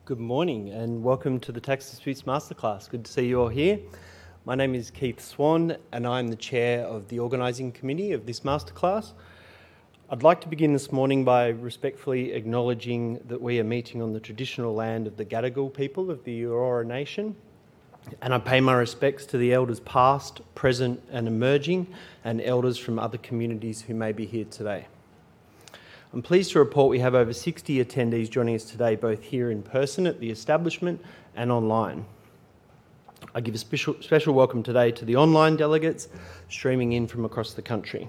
Good morning and welcome to the Tax Disputes Masterclass. Good to see you all here. My name is Keith Swan and I'm the chair of the organising committee of this masterclass. I'd like to begin this morning by respectfully acknowledging that we are meeting on the traditional land of the Gadigal people of the Eora Nation, and I pay my respects to the elders past, present and emerging, and elders from other communities who may be here today. I'm pleased to report we have over 60 attendees joining us today, both here in person at the establishment and online. I give a special welcome today to the online delegates streaming in from across the country.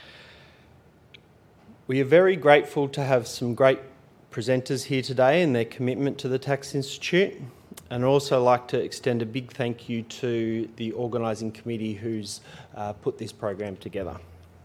We are very grateful to have some great presenters here today and their commitment to the Tax Institute, and I'd also like to extend a big thank you to the organising committee who's put this program together.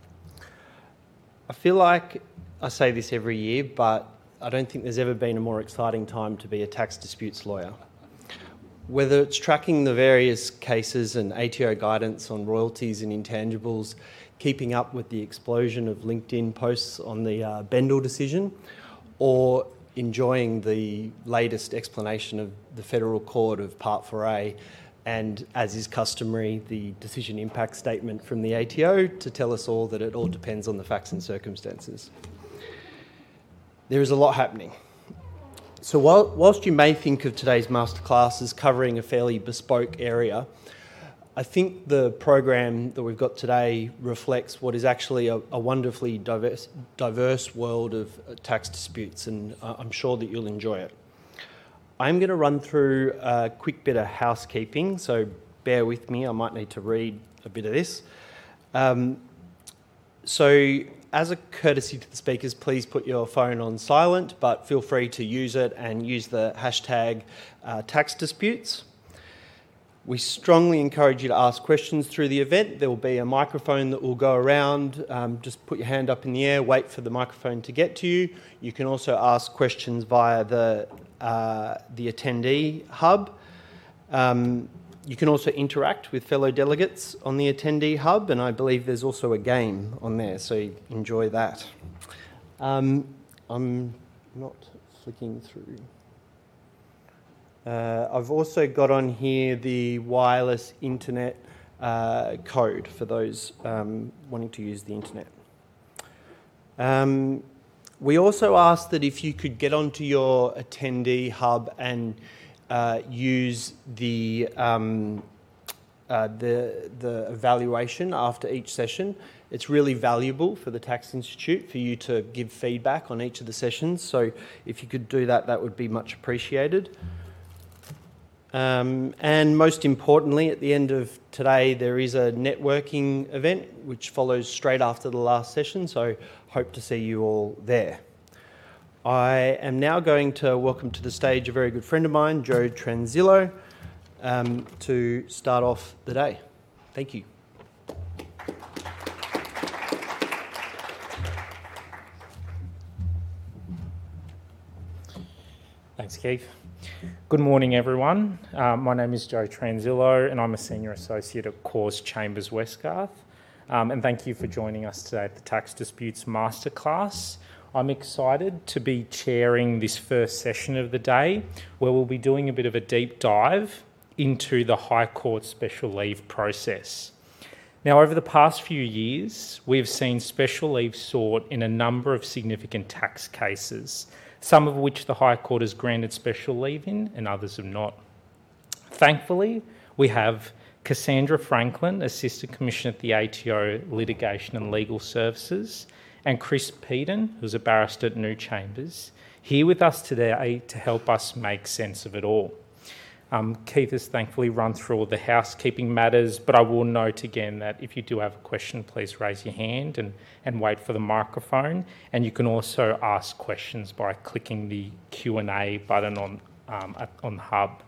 I feel like I say this every year, but I don't think there's ever been a more exciting time to be a tax disputes lawyer. Whether it's tracking the various cases and ATO guidance on royalties and intangibles, keeping up with the explosion of LinkedIn posts on the Bendel decision, or enjoying the latest explanation of the Federal Court of Part 4A, and as is customary, the decision impact statement from the ATO to tell us all that it all depends on the facts and circumstances. There is a lot happening. So whilst you may think of today's masterclass as covering a fairly bespoke area, I think the program that we've got today reflects what is actually a wonderfully diverse world of tax disputes, and I'm sure that you'll enjoy it. I'm going to run through a quick bit of housekeeping, so bear with me, I might need to read a bit of this. So as a courtesy to the speakers, please put your phone on silent, but feel free to use it and use the hashtag tax disputes. We strongly encourage you to ask questions through the event. There will be a microphone that will go around. Just put your hand up in the air, wait for the microphone to get to you. You can also ask questions via the attendee hub. You can also interact with fellow delegates on the attendee hub, and I believe there's also a game on there, so enjoy that. I'm not flicking through. I've also got on here the wireless internet code for those wanting to use the internet. We also asked that if you could get onto your attendee hub and use the evaluation after each session. It's really valuable for the Tax Institute for you to give feedback on each of the sessions. So if you could do that, that would be much appreciated. And most importantly, at the end of today, there is a networking event which follows straight after the last session. So hope to see you all there. I am now going to welcome to the stage a very good friend of mine, Joe Transillo, to start off the day. Thank you. Thanks, Keith. Good morning, everyone. My name is Joe Transillo and I'm a Senior Associate at Cause Chambers Westgarth. And thank you for joining us today at the Tax Disputes Masterclass. I'm excited to be chairing this first session of the day, where we'll be doing a bit of a deep dive into the High Court special leave process. Now, over the past few years, we've seen special leave sought in a number of significant tax cases, some of which the High Court has granted special leave in and others have not. Thankfully, we have Cassandra Franklin, Assistant Commissioner at the ATO Litigation and Legal Services, and Chris Peden, who's a barrister at New Chambers, here with us today to help us make sense of it all. Keith has thankfully run through all the housekeeping matters, but I will note again that if you do have a question, please raise your hand and wait for the microphone. And you can also ask questions by clicking the Q&A button on the hub.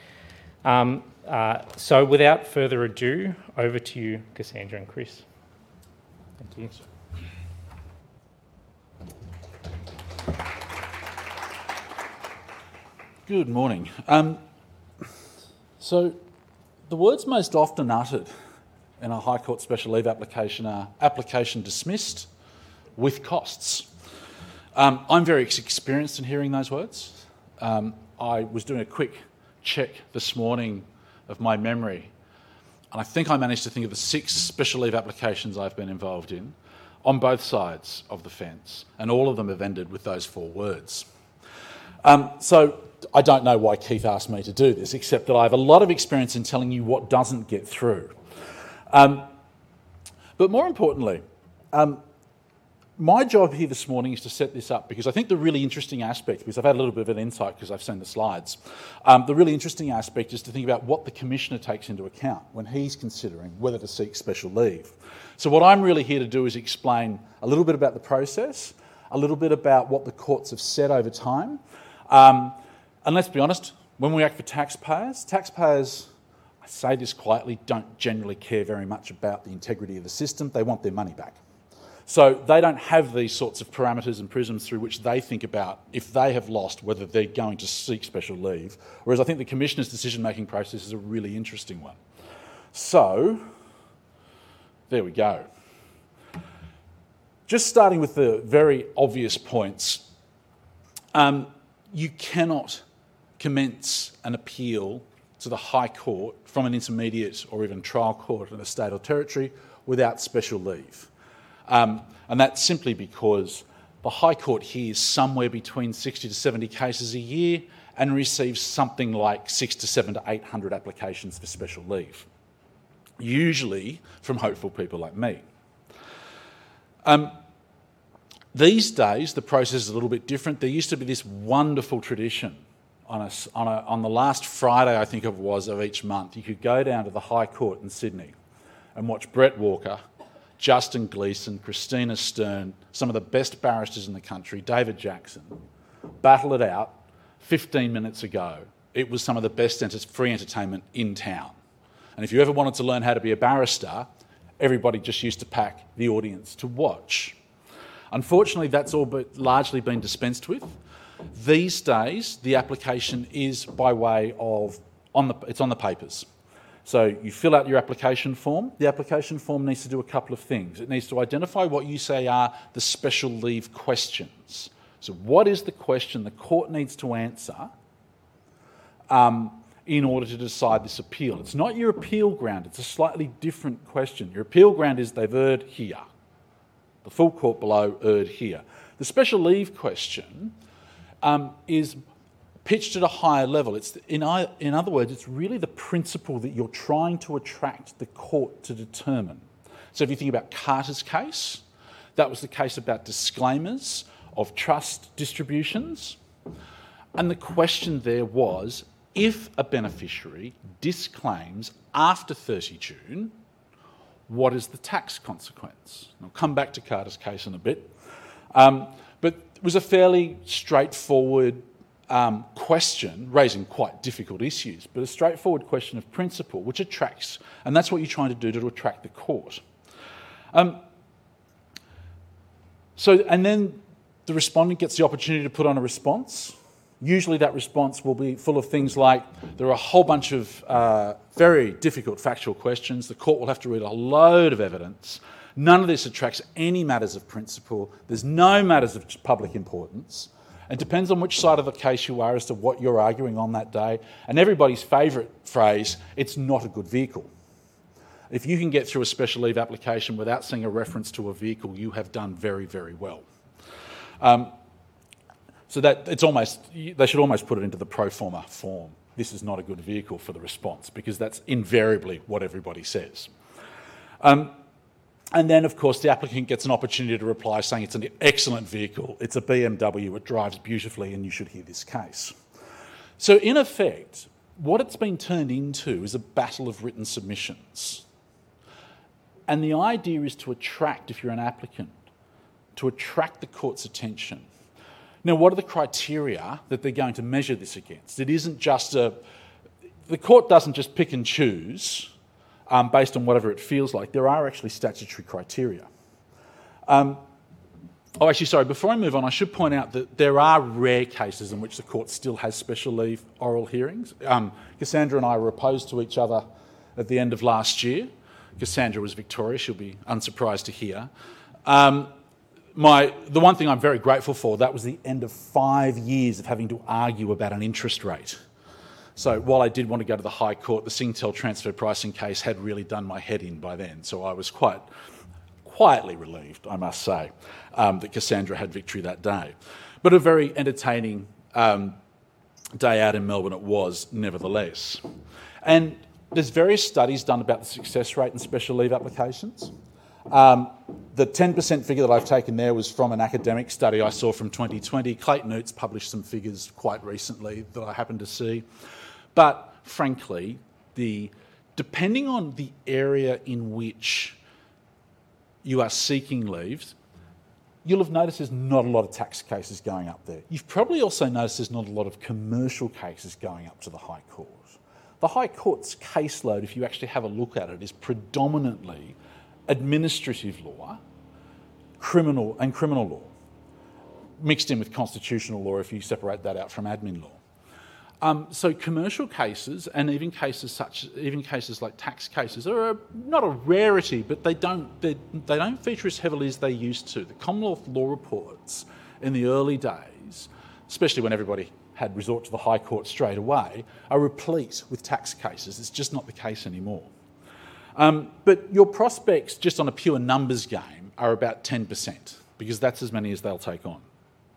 So without further ado, over to you, Cassandra and Chris. Thank you. Good morning. So the words most often uttered in a High Court special leave application are application dismissed with costs. I'm very experienced in hearing those words. I was doing a quick check this morning of my memory, and I think I managed to think of the 6 special leave applications I've been involved in on both sides of the fence, and all of them have ended with those 4 words. So I don't know why Keith asked me to do this, except that I have a lot of experience in telling you what doesn't get through. But more importantly, my job here this morning is to set this up because I think the really interesting aspect, because I've had a little bit of an insight because I've seen the slides, the really interesting aspect is to think about what the Commissioner takes into account when he's considering whether to seek special leave. So what I'm really here to do is explain a little bit about the process, a little bit about what the courts have said over time, and let's be honest, when we act for taxpayers, I say this quietly, don't generally care very much about the integrity of the system. They want their money back. So they don't have these sorts of parameters and prisms through which they think about if they have lost whether they're going to seek special leave, whereas I think the Commissioner's decision-making process is a really interesting one. So, there we go. Just starting with the very obvious points, you cannot commence an appeal to the High Court from an intermediate or even trial court in a state or territory without special leave. And that's simply because the High Court hears somewhere between 60 to 70 cases a year and receives something like 600 to 700 to 800 applications for special leave, usually from hopeful people like me. These days, the process is a little bit different. There used to be this wonderful tradition on the last Friday, I think it was, of each month. You could go down to the High Court in Sydney and watch Brett Walker, Justin Gleeson, Christina Stern, some of the best barristers in the country, David Jackson, battle it out 15 minutes ago. It was some of the best free entertainment in town. And if you ever wanted to learn how to be a barrister, everybody just used to pack the audience to watch. Unfortunately, that's all but largely been dispensed with. These days, the application is by way of, it's on the papers. So you fill out your application form. The application form needs to do a couple of things. It needs to identify what you say are the special leave questions. So what is the question the court needs to answer in order to decide this appeal? It's not your appeal ground. It's a slightly different question. Your appeal ground is they've erred here. The full court below erred here. The special leave question is pitched at a higher level. In other words, it's really the principle that you're trying to attract the court to determine. So if you think about Carter's case, that was the case about disclaimers of trust distributions. And the question there was, if a beneficiary disclaims after 30 June, what is the tax consequence? I'll come back to Carter's case in a bit. But it was a fairly straightforward question, raising quite difficult issues, but a straightforward question of principle, which attracts, and that's what you're trying to do to attract the court. And then the respondent gets the opportunity to put on a response. Usually that response will be full of things like, there are a whole bunch of very difficult factual questions. The court will have to read a load of evidence. None of this attracts any matters of principle. There's no matters of public importance. It depends on which side of the case you are as to what you're arguing on that day. And everybody's favourite phrase, it's not a good vehicle. If you can get through a special leave application without seeing a reference to a vehicle, you have done very, very well. So that they should almost put it into the pro forma form. This is not a good vehicle for the response, because that's invariably what everybody says. And then, of course, the applicant gets an opportunity to reply saying it's an excellent vehicle, it's a BMW, it drives beautifully, and you should hear this case. So in effect, what it's been turned into is a battle of written submissions. And the idea is to attract, if you're an applicant, to attract the court's attention. Now, what are the criteria that they're going to measure this against? It isn't just the court doesn't just pick and choose based on whatever it feels like. There are actually statutory criteria. Before I move on, I should point out that there are rare cases in which the court still has special leave oral hearings. Cassandra and I were opposed to each other at the end of last year. Cassandra was Victoria, she'll be unsurprised to hear. the one thing I'm very grateful for, that was the end of 5 years of having to argue about an interest rate. So while I did want to go to the High Court, the Singtel transfer pricing case had really done my head in by then. So I was quite quietly relieved, I must say, that Cassandra had victory that day. But a very entertaining day out in Melbourne it was, nevertheless. And there's various studies done about the success rate in special leave applications. The 10% figure that I've taken there was from an academic study I saw from 2020. Clayton Utz published some figures quite recently that I happened to see. But frankly, depending on the area in which you are seeking leave, you'll have noticed there's not a lot of tax cases going up there. You've probably also noticed there's not a lot of commercial cases going up to the High Court. The High Court's caseload, if you actually have a look at it, is predominantly administrative law, criminal law, mixed in with constitutional law if you separate that out from admin law. So commercial cases and even cases like tax cases are not a rarity, but they don't feature as heavily as they used to. The Commonwealth law reports in the early days, especially when everybody had resort to the High Court straight away, are replete with tax cases. It's just not the case anymore. But your prospects, just on a pure numbers game, are about 10%, because that's as many as they'll take on.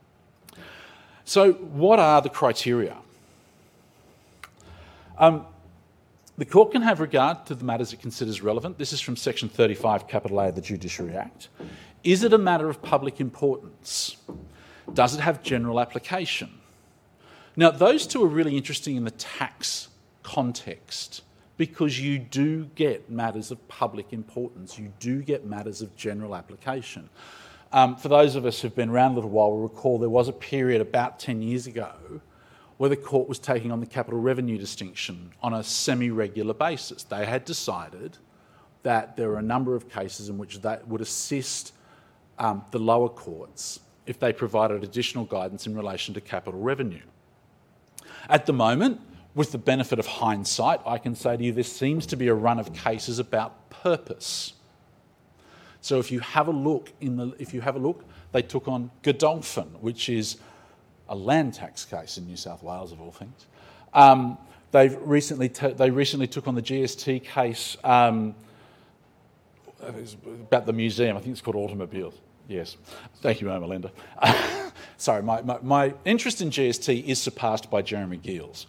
So what are the criteria? The court can have regard to the matters it considers relevant. This is from Section 35, capital A of the Judiciary Act. Is it a matter of public importance? Does it have general application? Now, those two are really interesting in the tax context, because you do get matters of public importance. You do get matters of general application. For those of us who've been around a little while will recall there was a period about 10 years ago where the court was taking on the capital revenue distinction on a semi-regular basis. They had decided that there were a number of cases in which that would assist the lower courts if they provided additional guidance in relation to capital revenue. At the moment, with the benefit of hindsight, I can say to you there seems to be a run of cases about purpose. So if you have a look, they took on Godolphin, which is a land tax case in New South Wales, of all things. They recently took on the GST case about the museum. I think it's called Automobiles. Yes. Thank you, Melinda. Sorry, my interest in GST is surpassed by Jeremy Giles.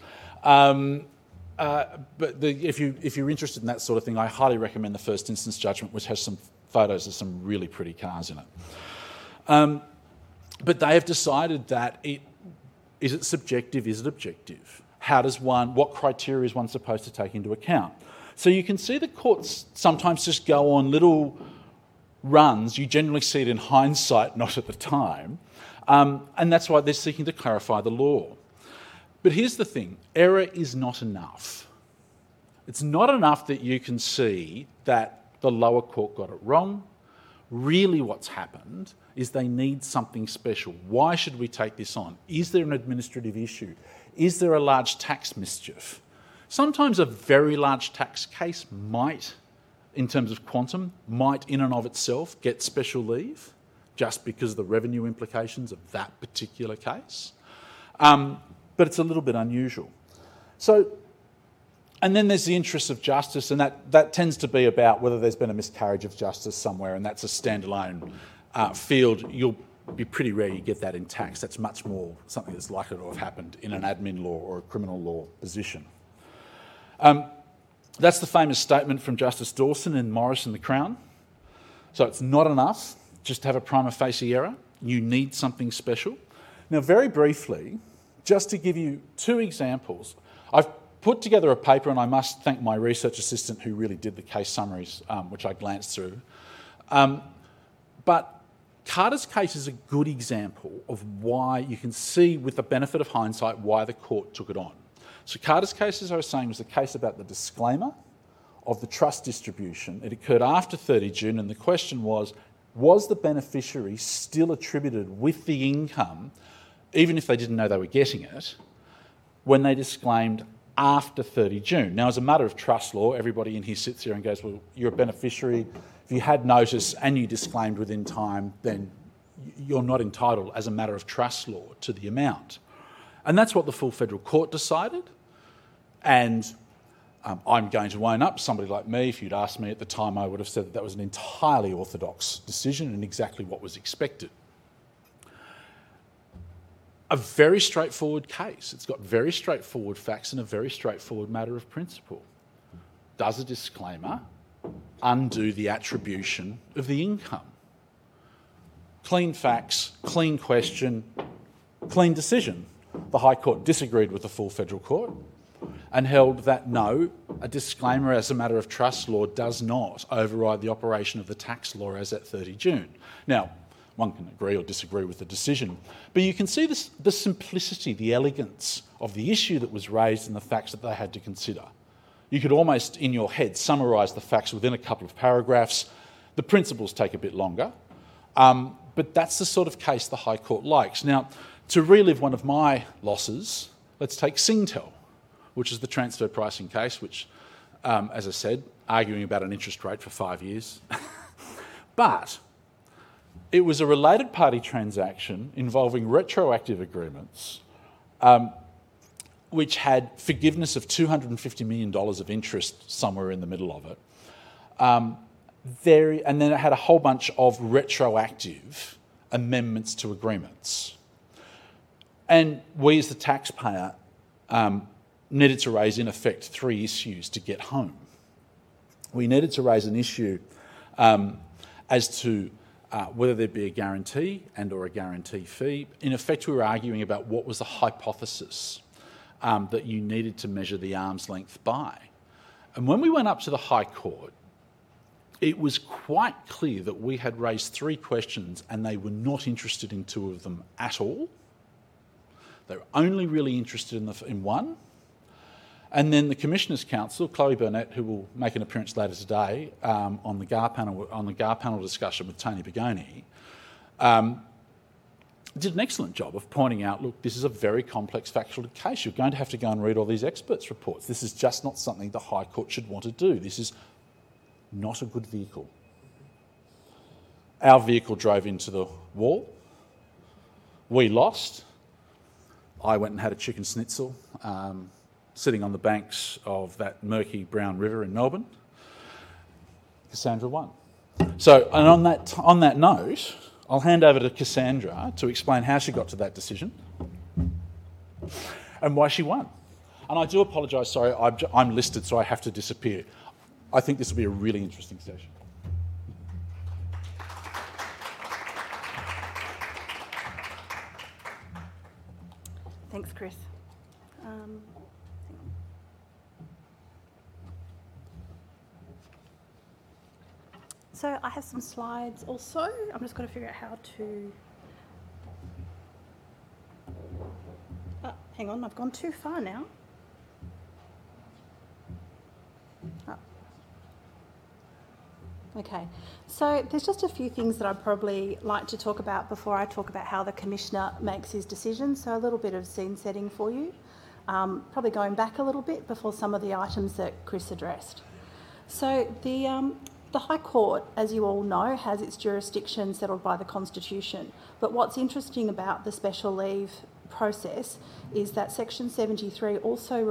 But if you're interested in that sort of thing, I highly recommend the first instance judgment, which has some photos of some really pretty cars in it. But they have decided that is it subjective, is it objective? What criteria is one supposed to take into account? So you can see the courts sometimes just go on little runs. You generally see it in hindsight, not at the time. And that's why they're seeking to clarify the law. But here's the thing, error is not enough. It's not enough that you can see that the lower court got it wrong. Really what's happened is they need something special. Why should we take this on? Is there an administrative issue? Is there a large tax mischief? Sometimes a very large tax case might, in terms of quantum, might in and of itself get special leave just because of the revenue implications of that particular case. But it's a little bit unusual. And then there's the interests of justice, and that tends to be about whether there's been a miscarriage of justice somewhere, and that's a standalone field. You'll be pretty rare you get that in tax. That's much more something that's likely to have happened in an admin law or a criminal law position. That's the famous statement from Justice Dawson in Morris and the Crown. So it's not enough just to have a prima facie error. You need something special. Now, very briefly, just to give you two examples, I've put together a paper, and I must thank my research assistant who really did the case summaries, which I glanced through. But Carter's case is a good example of why you can see, with the benefit of hindsight, why the court took it on. So Carter's case, as I was saying, was the case about the disclaimer of the trust distribution. It occurred after 30 June, and the question was the beneficiary still attributed with the income, even if they didn't know they were getting it, when they disclaimed after 30 June. Now, as a matter of trust law, everybody in here sits here and goes, well, you're a beneficiary. If you had notice and you disclaimed within time, then you're not entitled as a matter of trust law to the amount. And that's what the full federal court decided. And I'm going to own up, somebody like me, if you'd asked me at the time, I would have said that that was an entirely orthodox decision and exactly what was expected. A very straightforward case. It's got very straightforward facts and a very straightforward matter of principle. Does a disclaimer undo the attribution of the income? Clean facts, clean question, clean decision. The High Court disagreed with the full federal court and held that no, a disclaimer as a matter of trust law does not override the operation of the tax law as at 30 June. Now, one can agree or disagree with the decision, but you can see the simplicity, the elegance of the issue that was raised and the facts that they had to consider. You could almost, in your head, summarise the facts within a couple of paragraphs. The principles take a bit longer, but that's the sort of case the High Court likes. Now, to relive one of my losses, let's take Singtel, which is the transfer pricing case, which, as I said, arguing about an interest rate for 5 years. But it was a related party transaction involving retroactive agreements, which had forgiveness of $250 million of interest somewhere in the middle of it. And then it had a whole bunch of retroactive amendments to agreements. And we as the taxpayer needed to raise, in effect, 3 issues to get home. We needed to raise an issue as to whether there'd be a guarantee and or a guarantee fee. In effect, we were arguing about what was the hypothesis that you needed to measure the arm's length by. And when we went up to the High Court, it was quite clear that we had raised 3 questions and they were not interested in 2 of them at all. They were only really interested in one. And then the Commissioners' Counsel, Chloe Burnett, who will make an appearance later today on the GAR panel discussion with Tony Bogoni, did an excellent job of pointing out, look, this is a very complex factual case. You're going to have to go and read all these experts' reports. This is just not something the High Court should want to do. This is not a good vehicle. Our vehicle drove into the wall. We lost. I went and had a chicken schnitzel sitting on the banks of that murky brown river in Melbourne. Cassandra won. So, and on that note, I'll hand over to Cassandra to explain how she got to that decision and why she won. And I do apologise, sorry, I'm listed, so I have to disappear. I think this will be a really interesting session. Thanks, Chris. So I have some slides also. I'm just going to figure out how to... hang on, I've gone too far now. Okay, so there's just a few things that I'd probably like to talk about before I talk about how the Commissioner makes his decisions. So a little bit of scene setting for you. Probably going back a little bit before some of the items that Chris addressed. So the High Court, as you all know, has its jurisdiction settled by the Constitution. But what's interesting about the special leave process is that Section 73 also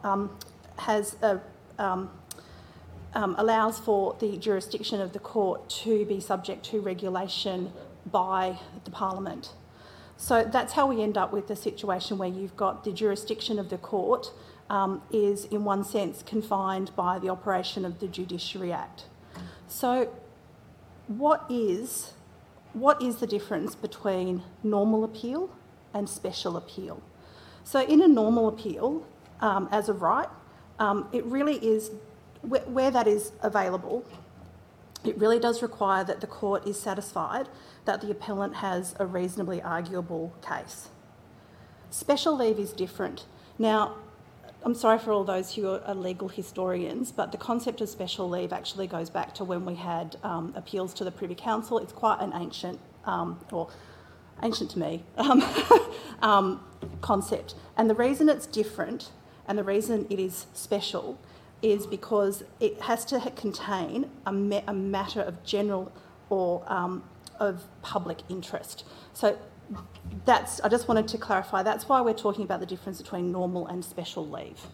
allows for the jurisdiction of the court to be subject to regulation by the Parliament. So that's how we end up with the situation where you've got the jurisdiction of the court is, in one sense, confined by the operation of the Judiciary Act. So what is the difference between normal appeal and special appeal? So in a normal appeal, as of right, it really is, where that is available, it really does require that the court is satisfied that the appellant has a reasonably arguable case. Special leave is different. Now, I'm sorry for all those who are legal historians, but the concept of special leave actually goes back to when we had appeals to the Privy Council. It's quite an ancient, or ancient to me, concept. And the reason it's different and the reason it is special is because it has to contain a matter of general or of public interest. So I just wanted to clarify, that's why we're talking about the difference between normal and special leave.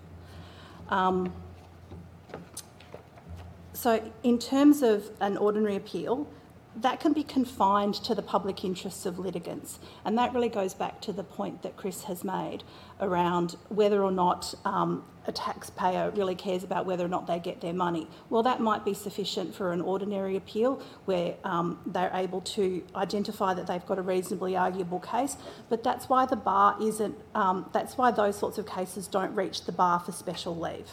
So in terms of an ordinary appeal, that can be confined to the public interests of litigants. And that really goes back to the point that Chris has made around whether or not a taxpayer really cares about whether or not they get their money. Well, that might be sufficient for an ordinary appeal where they're able to identify that they've got a reasonably arguable case, but that's why the bar isn't, that's why those sorts of cases don't reach the bar for special leave.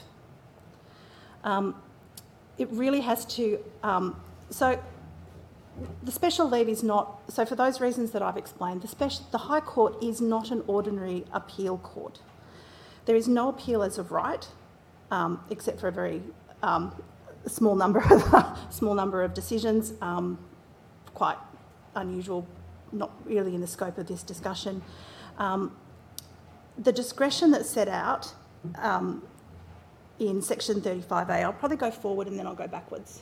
It really has to, so the special leave is not, so for those reasons that I've explained, the High Court is not an ordinary appeal court. There is no appeal as of right, except for a very small number of decisions, quite unusual, not really in the scope of this discussion. The discretion that's set out in section 35A, I'll probably go forward and then I'll go backwards.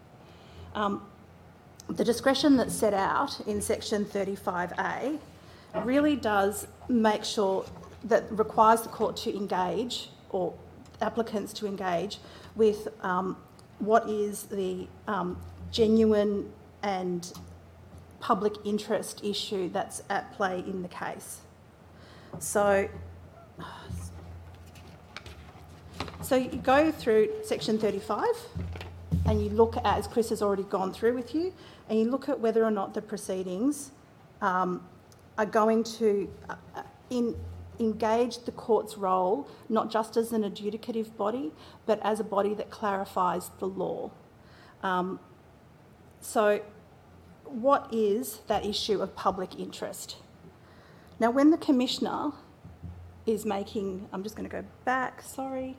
The discretion that's set out in section 35A really does make sure that requires the court to engage, or applicants to engage, with what is the genuine and public interest issue that's at play in the case. So you go through section 35 and you look at, as Chris has already gone through with you, and you look at whether or not the proceedings are going to engage the court's role, not just as an adjudicative body, but as a body that clarifies the law. So what is that issue of public interest? Now, when the Commissioner is making, I'm just going to go back, sorry.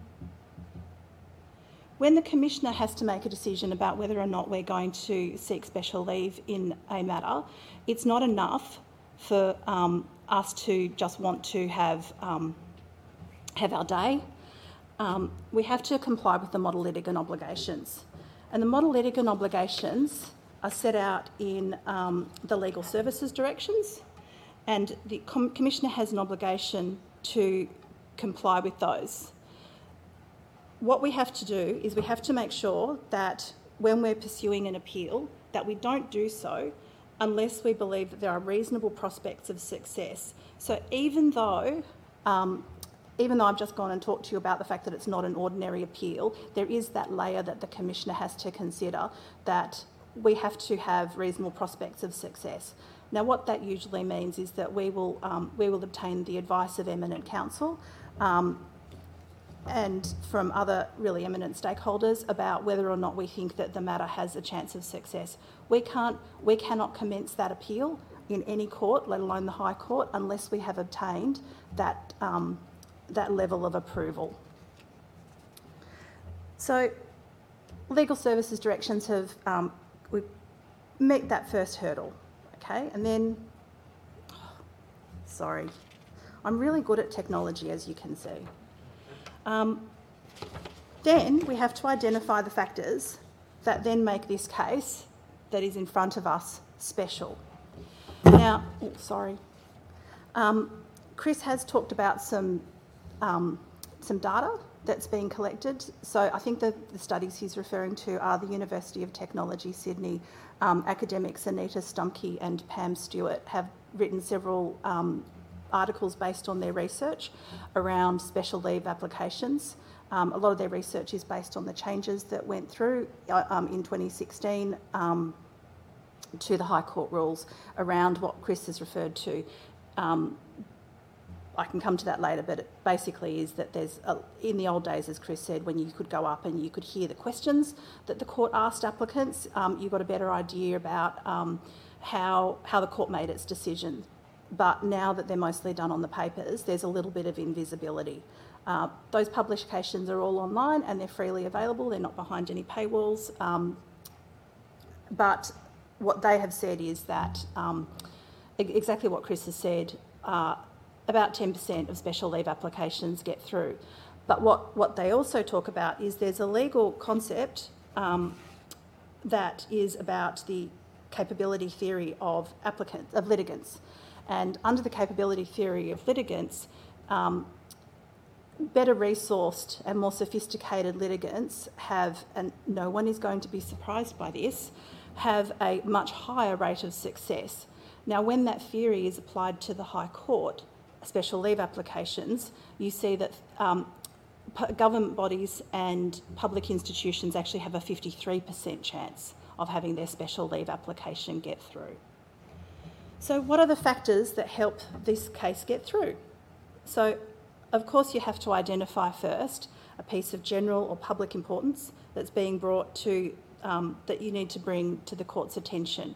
When the Commissioner has to make a decision about whether or not we're going to seek special leave in a matter, it's not enough for us to just want to have our day. We have to comply with the model litigant obligations. And the model litigant obligations are set out in the legal services directions, and the Commissioner has an obligation to comply with those. What we have to do is we have to make sure that when we're pursuing an appeal, that we don't do so unless we believe that there are reasonable prospects of success. So even though I've just gone and talked to you about the fact that it's not an ordinary appeal, there is that layer that the Commissioner has to consider, that we have to have reasonable prospects of success. Now, what that usually means is that we will obtain the advice of eminent counsel and from other really eminent stakeholders about whether or not we think that the matter has a chance of success. We cannot commence that appeal in any court, let alone the High Court, unless we have obtained that level of approval. So, legal services directions have we met that first hurdle, okay, and then sorry, I'm really good at technology, as you can see. Then we have to identify the factors that then make this case that is in front of us special. Now, Chris has talked about some data that's being collected. So I think the studies he's referring to are the University of Technology, Sydney. Academics Anita Stumkey and Pam Stewart have written several articles based on their research around special leave applications. A lot of their research is based on the changes that went through in 2016 to the High Court rules around what Chris has referred to. I can come to that later, but it basically is that in the old days, as Chris said, when you could go up and you could hear the questions that the court asked applicants, you got a better idea about how the court made its decision. But now that they're mostly done on the papers, there's a little bit of invisibility. Those publications are all online and they're freely available. They're not behind any paywalls. But what they have said is that exactly what Chris has said, about 10% of special leave applications get through. But what they also talk about is there's a legal concept that is about the capability theory of litigants. And under the capability theory of litigants, better resourced and more sophisticated litigants have, and no one is going to be surprised by this, have a much higher rate of success. Now, when that theory is applied to the High Court, special leave applications, you see that government bodies and public institutions actually have a 53% chance of having their special leave application get through. So what are the factors that help this case get through? So, of course, you have to identify first a piece of general or public importance that's being brought to, that you need to bring to the court's attention.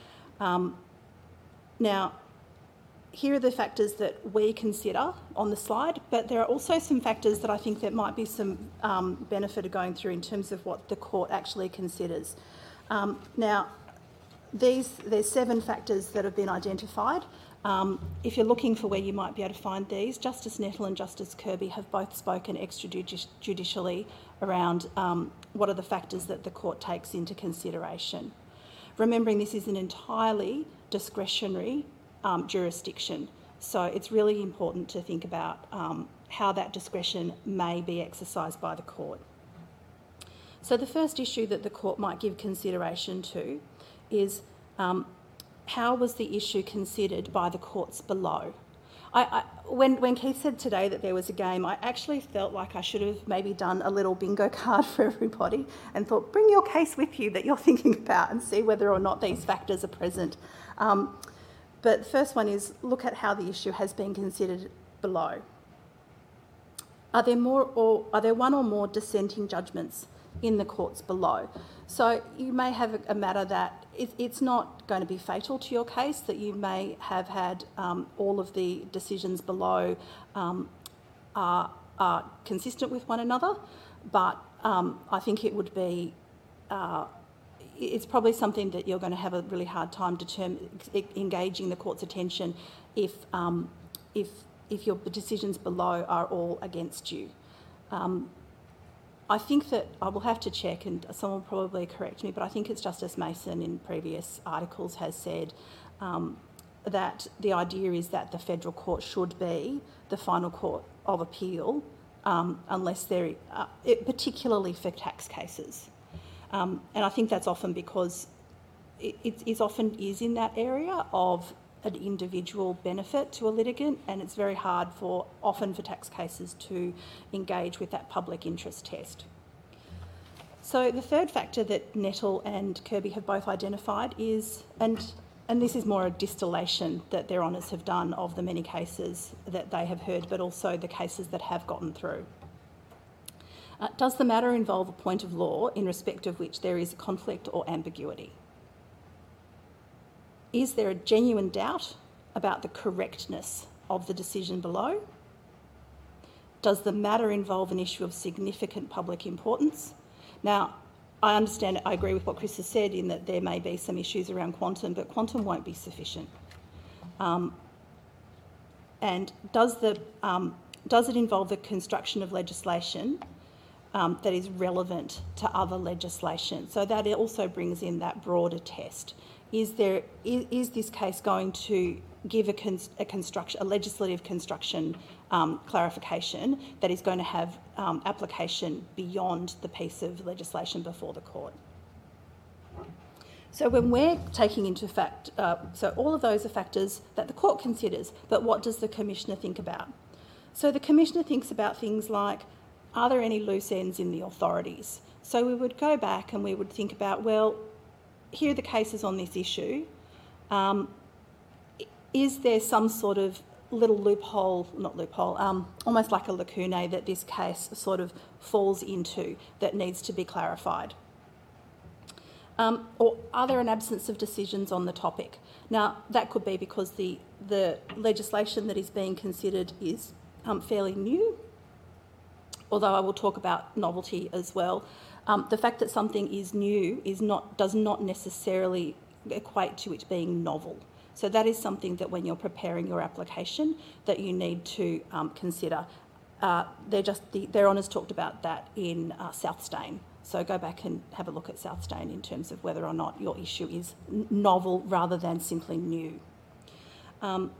Now, here are the factors that we consider on the slide, but there are also some factors that I think there might be some benefit of going through in terms of what the court actually considers. Now, there's 7 factors that have been identified. If you're looking for where you might be able to find these, Justice Nettle and Justice Kirby have both spoken extrajudicially around what are the factors that the court takes into consideration. Remembering this is an entirely discretionary jurisdiction, so it's really important to think about how that discretion may be exercised by the court. So the first issue that the court might give consideration to is how was the issue considered by the courts below? When Keith said today that there was a game, I actually felt like I should have maybe done a little bingo card for everybody and thought, bring your case with you that you're thinking about and see whether or not these factors are present. But the first one is look at how the issue has been considered below. Are there one or more dissenting judgments in the courts below? So you may have a matter that it's not going to be fatal to your case, that you may have had all of the decisions below are consistent with one another, but I think it would be it's probably something that you're going to have a really hard time engaging the court's attention if your decisions below are all against you. I think that I will have to check, and someone will probably correct me, but I think it's Justice Mason in previous articles has said that the idea is that the federal court should be the final court of appeal, unless they're particularly for tax cases. And I think that's often because it often is in that area of an individual benefit to a litigant, and it's very hard often for tax cases to engage with that public interest test. So the third factor that Nettle and Kirby have both identified is, and this is more a distillation that their honours have done of the many cases that they have heard, but also the cases that have gotten through. Does the matter involve a point of law in respect of which there is a conflict or ambiguity? Is there a genuine doubt about the correctness of the decision below? Does the matter involve an issue of significant public importance? Now, I understand, I agree with what Chris has said in that there may be some issues around quantum, but quantum won't be sufficient. And does it involve the construction of legislation that is relevant to other legislation? So that also brings in that broader test. Is this case going to give a legislative construction clarification that is going to have application beyond the piece of legislation before the court? So when we're taking into fact, so all of those are factors that the court considers, but what does the Commissioner think about? So the Commissioner thinks about things like, are there any loose ends in the authorities? So we would go back and we would think about, well, here are the cases on this issue. Is there some sort of little almost like a lacunae that this case sort of falls into that needs to be clarified? Or are there an absence of decisions on the topic? Now, that could be because the legislation that is being considered is fairly new, although I will talk about novelty as well. The fact that something is new does not necessarily equate to it being novel. So that is something that when you're preparing your application that you need to consider. Their Honours talked about that in South Stain. So go back and have a look at South Stain in terms of whether or not your issue is novel rather than simply new. Are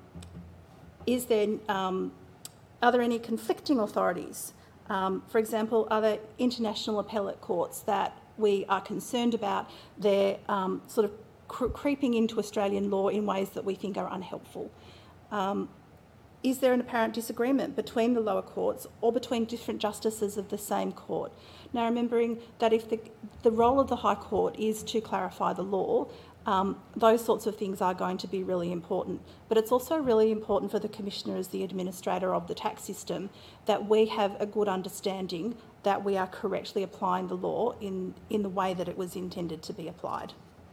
there any conflicting authorities? For example, are there international appellate courts that we are concerned about their sort of creeping into Australian law in ways that we think are unhelpful? Is there an apparent disagreement between the lower courts or between different justices of the same court? Now, remembering that if the role of the High Court is to clarify the law, those sorts of things are going to be really important. But it's also really important for the Commissioner as the administrator of the tax system that we have a good understanding that we are correctly applying the law in the way that it was intended to be applied.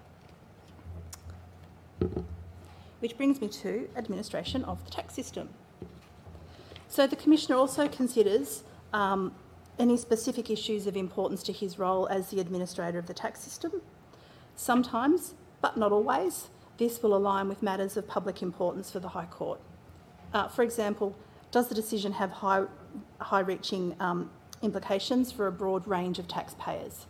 Which brings me to administration of the tax system. So the Commissioner also considers any specific issues of importance to his role as the administrator of the tax system. Sometimes, but not always, this will align with matters of public importance for the High Court. For example, does the decision have high-reaching implications for a broad range of taxpayers?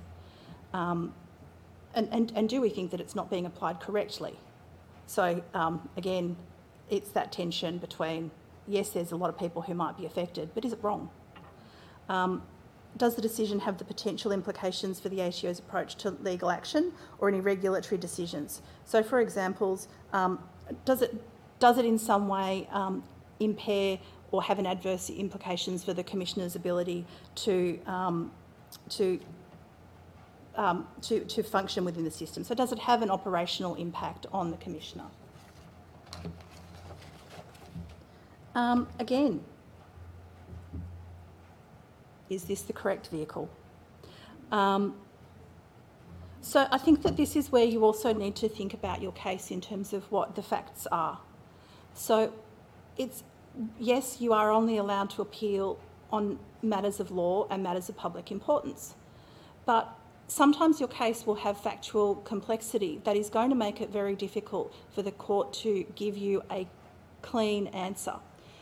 And do we think that it's not being applied correctly? So again, it's that tension between, yes, there's a lot of people who might be affected, but is it wrong? Does the decision have the potential implications for the ATO's approach to legal action or any regulatory decisions? So, for examples, does it in some way impair or have an adverse implications for the Commissioner's ability to function within the system? So, does it have an operational impact on the Commissioner? Again, is this the correct vehicle? So I think that this is where you also need to think about your case in terms of what the facts are. So yes, you are only allowed to appeal on matters of law and matters of public importance, but sometimes your case will have factual complexity that is going to make it very difficult for the court to give you a clean answer.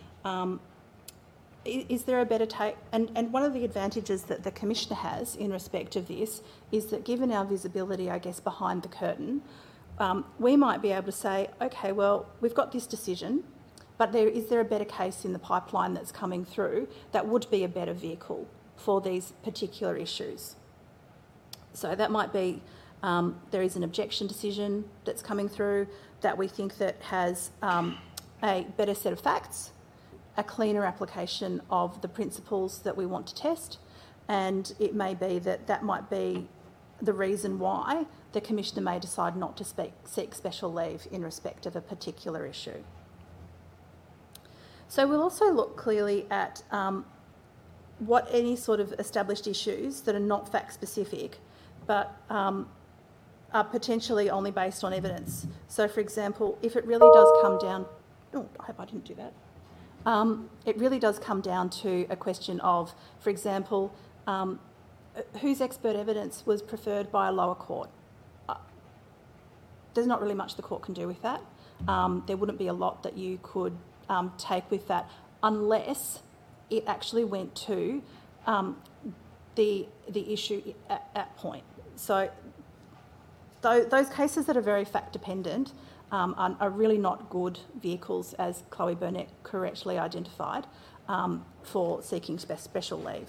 Is there a better take? And one of the advantages that the Commissioner has in respect of this is that given our visibility, I guess, behind the curtain, we might be able to say, okay, well, we've got this decision, but is there a better case in the pipeline that's coming through that would be a better vehicle for these particular issues? So that might be there is an objection decision that's coming through that we think that has a better set of facts, a cleaner application of the principles that we want to test, and it may be that that might be the reason why the Commissioner may decide not to seek special leave in respect of a particular issue. So we'll also look clearly at what any sort of established issues that are not fact-specific but are potentially only based on evidence. So, for example, if it really does come down... Oh, I hope I didn't do that. It really does come down to a question of, for example, whose expert evidence was preferred by a lower court. There's not really much the court can do with that. There wouldn't be a lot that you could take with that unless it actually went to the issue at point. So those cases that are very fact-dependent are really not good vehicles, as Chloe Burnett correctly identified, for seeking special leave.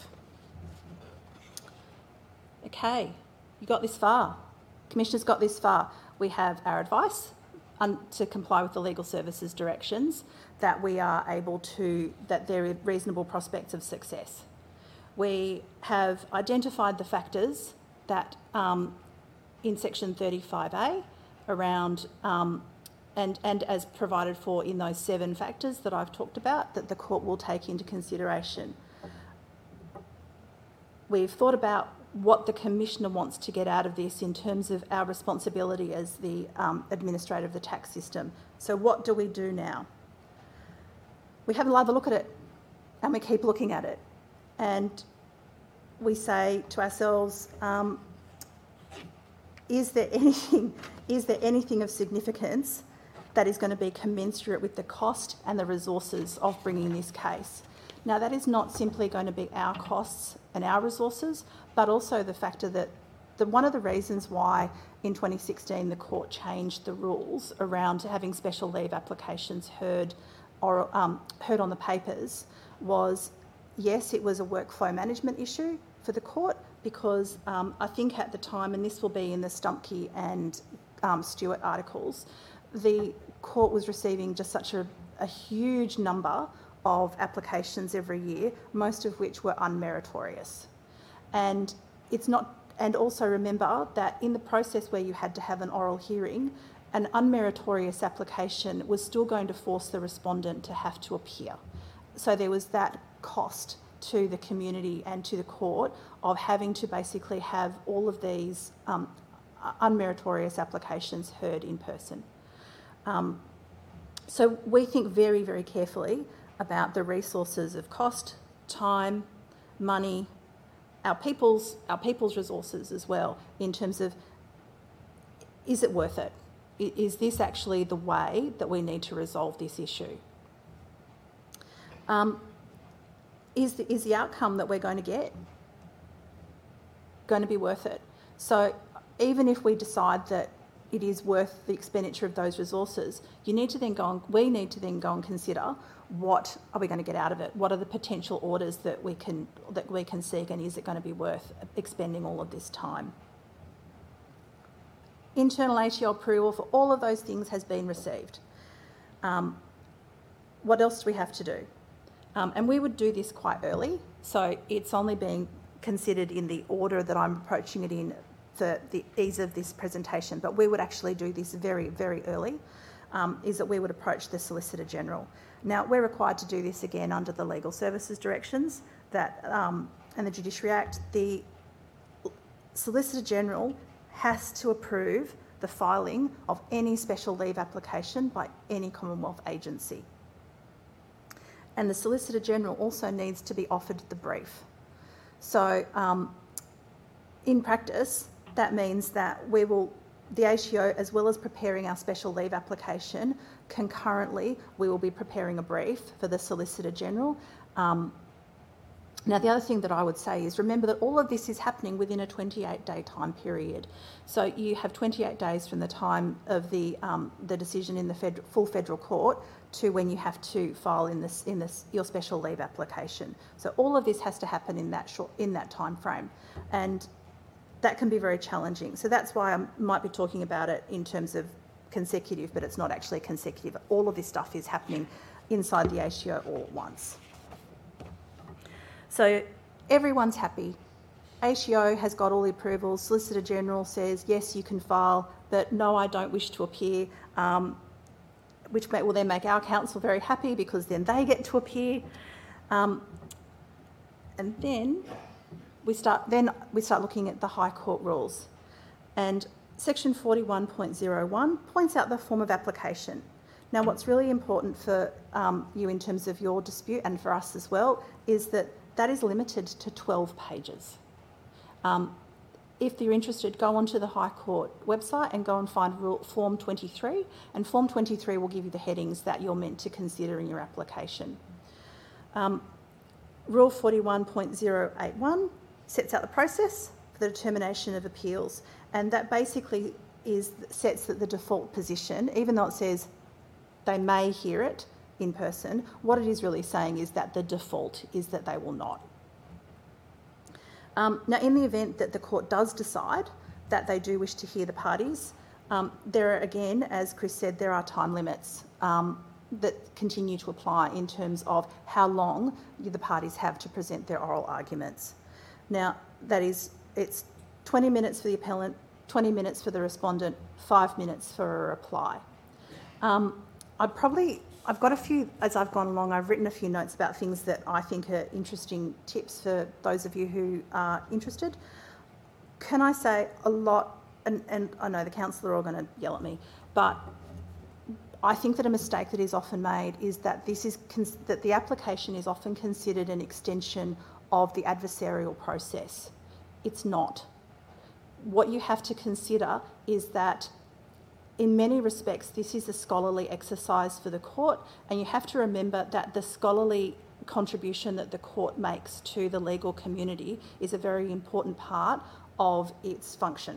Okay, you got this far. Commissioner's got this far. We have our advice to comply with the legal services directions, that we are able to, that there are reasonable prospects of success. We have identified the factors that in section 35A around and as provided for in those 7 factors that I've talked about, that the court will take into consideration. We've thought about what the Commissioner wants to get out of this in terms of our responsibility as the administrator of the tax system. So what do we do now? We have another look at it, and we keep looking at it. And we say to ourselves, is there anything of significance that is going to be commensurate with the cost and the resources of bringing this case? Now, that is not simply going to be our costs and our resources, but also the factor that one of the reasons why in 2016 the court changed the rules around having special leave applications heard on the papers was, yes, it was a workflow management issue for the court because I think at the time, and this will be in the Stumpke and Stewart articles, the court was receiving just such a huge number of applications every year, most of which were unmeritorious. And it's not. And also remember that in the process where you had to have an oral hearing, an unmeritorious application was still going to force the respondent to have to appear. So there was that cost to the community and to the court of having to basically have all of these unmeritorious applications heard in person. So we think very, very carefully about the resources of cost, time, money, our people's resources as well, in terms of, is it worth it? Is this actually the way that we need to resolve this issue? Is the outcome that we're going to get going to be worth it? So even if we decide that it is worth the expenditure of those resources, we need to then go and consider, what are we going to get out of it? What are the potential orders that we can seek, and is it going to be worth expending all of this time? Internal ATO approval for all of those things has been received. What else do we have to do? And we would do this quite early, so it's only being considered in the order that I'm approaching it in for the ease of this presentation, but we would actually do this very, very early, is that we would approach the Solicitor General. Now, we're required to do this again under the Legal Services Directions and the Judiciary Act. The Solicitor General has to approve the filing of any special leave application by any Commonwealth agency. And the Solicitor General also needs to be offered the brief. So in practice, that means that the ATO, as well as preparing our special leave application, concurrently we will be preparing a brief for the Solicitor General. Now, the other thing that I would say is remember that all of this is happening within a 28-day time period. So you have 28 days from the time of the decision in the full federal court to when you have to file your special leave application. So all of this has to happen in that time frame, and that can be very challenging. So that's why I might be talking about it in terms of consecutive, but it's not actually consecutive. All of this stuff is happening inside the ATO all at once. So everyone's happy. ATO has got all the approvals. Solicitor General says, yes, you can file, but no, I don't wish to appear, which will then make our counsel very happy because then they get to appear. And then we start looking at the High Court rules. And Section 41.01 points out the form of application. Now, what's really important for you in terms of your dispute, and for us as well, is that is limited to 12 pages. If you're interested, go onto the High Court website and go and find Form 23, and Form 23 will give you the headings that you're meant to consider in your application. Rule 41.081 sets out the process for the determination of appeals, and that basically sets the default position. Even though it says they may hear it in person, what it is really saying is that the default is that they will not. Now, in the event that the court does decide that they do wish to hear the parties, there are, again, as Chris said, there are time limits that continue to apply in terms of how long the parties have to present their oral arguments. Now, it's 20 minutes for the appellant, 20 minutes for the respondent, 5 minutes for a reply. I've got a few, as I've gone along, I've written a few notes about things that I think are interesting tips for those of you who are interested. Can I say a lot, and I know the counsel are all going to yell at me, but I think that a mistake that is often made is that that the application is often considered an extension of the adversarial process. It's not. What you have to consider is that in many respects, this is a scholarly exercise for the court, and you have to remember that the scholarly contribution that the court makes to the legal community is a very important part of its function.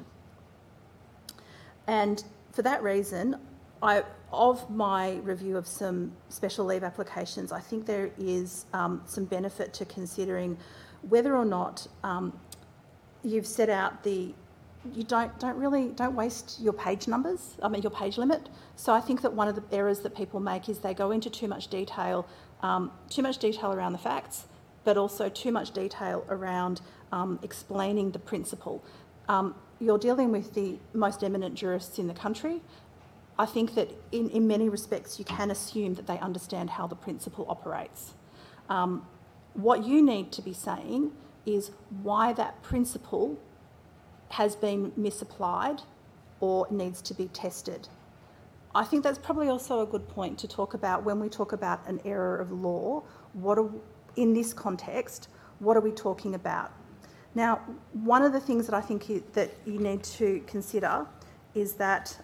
And for that reason, of my review of some special leave applications, I think there is some benefit to considering whether or not you've set out you don't waste your page numbers, your page limit. So I think that one of the errors that people make is they go into too much detail around the facts, but also too much detail around explaining the principle. You're dealing with the most eminent jurists in the country. I think that in many respects you can assume that they understand how the principle operates. What you need to be saying is why that principle has been misapplied or needs to be tested. I think that's probably also a good point to talk about when we talk about an error of law. In this context, what are we talking about? Now, one of the things that I think that you need to consider is that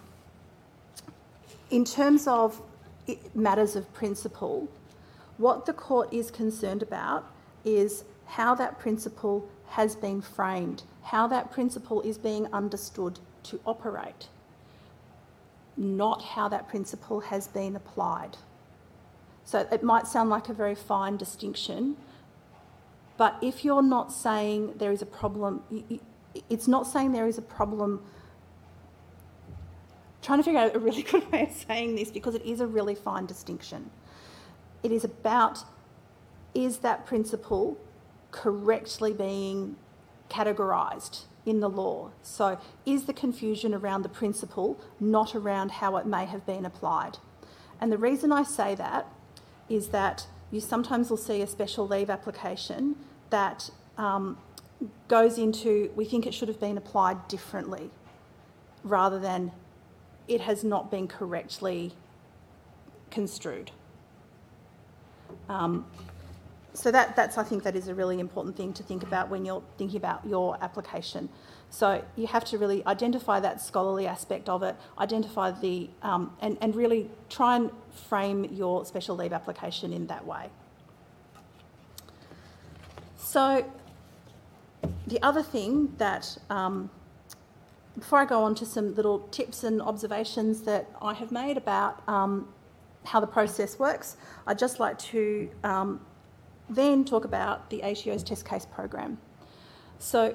in terms of matters of principle, what the court is concerned about is how that principle has been framed, how that principle is being understood to operate, not how that principle has been applied. So it might sound like a very fine distinction, but if you're not saying there is a problem, it's not saying there is a problem. Trying to figure out a really good way of saying this, because it is a really fine distinction. It is about, is that principle correctly being categorised in the law? So is the confusion around the principle not around how it may have been applied? And the reason I say that is that you sometimes will see a special leave application that goes into, we think it should have been applied differently, rather than it has not been correctly construed. So that's, I think that is a really important thing to think about when you're thinking about your application. So you have to really identify that scholarly aspect of it, identify and really try and frame your special leave application in that way. So the other thing that, before I go on to some little tips and observations that I have made about how the process works, I'd just like to then talk about the ATO's test case program. So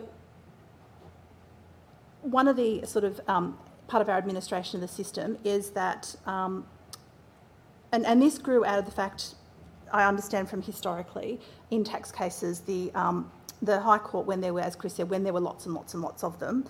one of the sort of part of our administration of the system is that, and this grew out of the fact, I understand from historically, in tax cases, the High Court, when there were, as Chris said, when there were lots and lots and lots of them,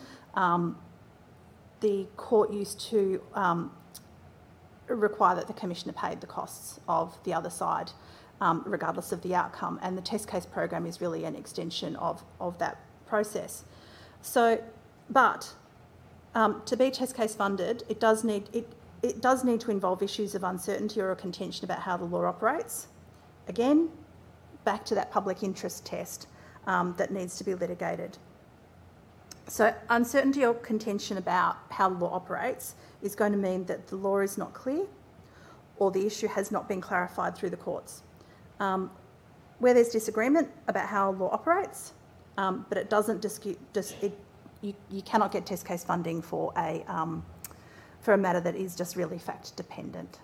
the court used to require that the commissioner paid the costs of the other side, regardless of the outcome. And the test case program is really an extension of that process. So, but to be test case funded, it does need to involve issues of uncertainty or a contention about how the law operates. Again, back to that public interest test that needs to be litigated. So uncertainty or contention about how the law operates is going to mean that the law is not clear or the issue has not been clarified through the courts. Where there's disagreement about how law operates, but it doesn't you cannot get test case funding for a matter that is just really fact dependent.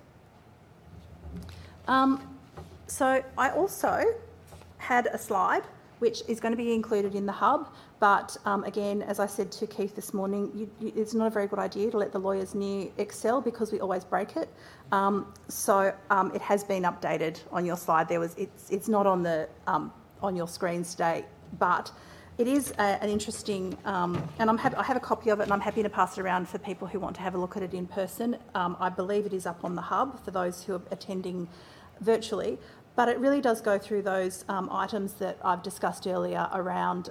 So I also had a slide which is going to be included in the hub, but again, as I said to Keith this morning, it's not a very good idea to let the lawyers near Excel because we always break it. So it has been updated on your slide. It's not on the on your screens today, but it is an interesting, and I have a copy of it, and I'm happy to pass it around for people who want to have a look at it in person. I believe it is up on the hub for those who are attending virtually. But it really does go through those items that I've discussed earlier around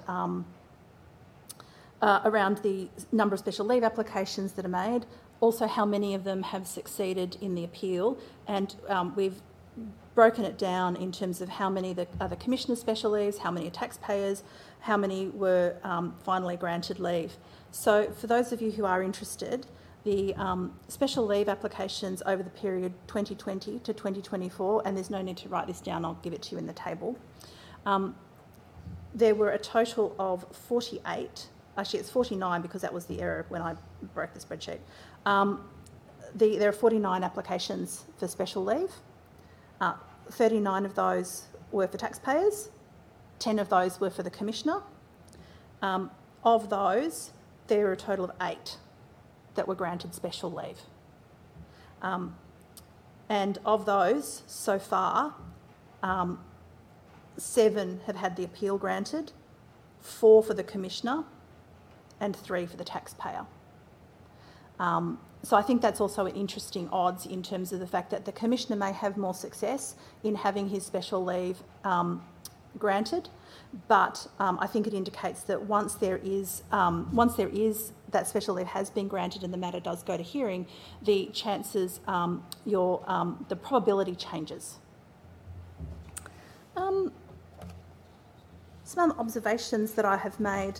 the number of special leave applications that are made, also how many of them have succeeded in the appeal, and we've broken it down in terms of how many are the commissioner's special leaves, how many are taxpayers, how many were finally granted leave. So for those of you who are interested, the special leave applications over the period 2020 to 2024, and there's no need to write this down, I'll give it to you in the table. There were a total of 48, actually it's 49 because that was the error when I broke the spreadsheet. There are 49 applications for special leave. 39 of those were for taxpayers, 10 of those were for the Commissioner. Of those, there are a total of 8 that were granted special leave. And of those, so far, 7 have had the appeal granted, 4 for the Commissioner and 3 for the taxpayer. So I think that's also an interesting odds in terms of the fact that the Commissioner may have more success in having his special leave granted, but I think it indicates that once there is that special leave has been granted and the matter does go to hearing, the chances, the probability changes. Some observations that I have made.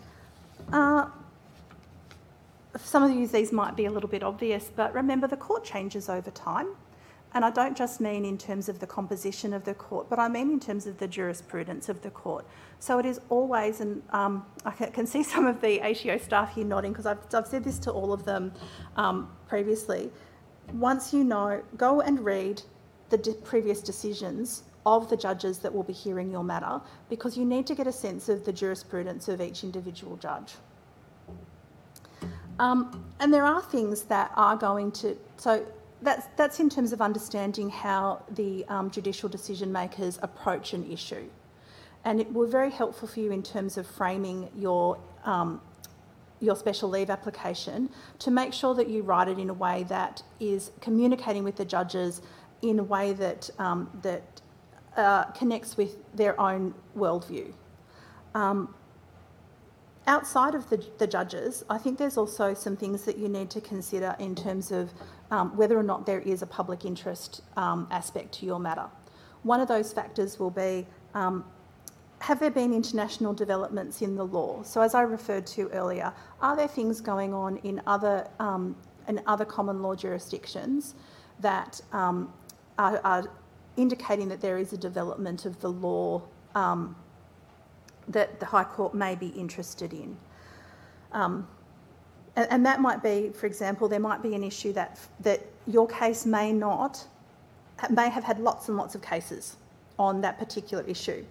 Some of you, these might be a little bit obvious, but remember the court changes over time. And I don't just mean in terms of the composition of the court, but I mean in terms of the jurisprudence of the court. So it is always, and I can see some of the ATO staff here nodding because I've said this to all of them previously. Once you know, go and read the previous decisions of the judges that will be hearing your matter, because you need to get a sense of the jurisprudence of each individual judge. And there are things that are going to... So that's in terms of understanding how the judicial decision makers approach an issue. And it will be very helpful for you in terms of framing your special leave application to make sure that you write it in a way that is communicating with the judges in a way that connects with their own worldview. Outside of the judges, I think there's also some things that you need to consider in terms of whether or not there is a public interest aspect to your matter. One of those factors will be, have there been international developments in the law? So as I referred to earlier, are there things going on in other common law jurisdictions that are indicating that there is a development of the law that the High Court may be interested in. And that might be, for example, there might be an issue that your case may have had lots and lots of cases on that particular issue.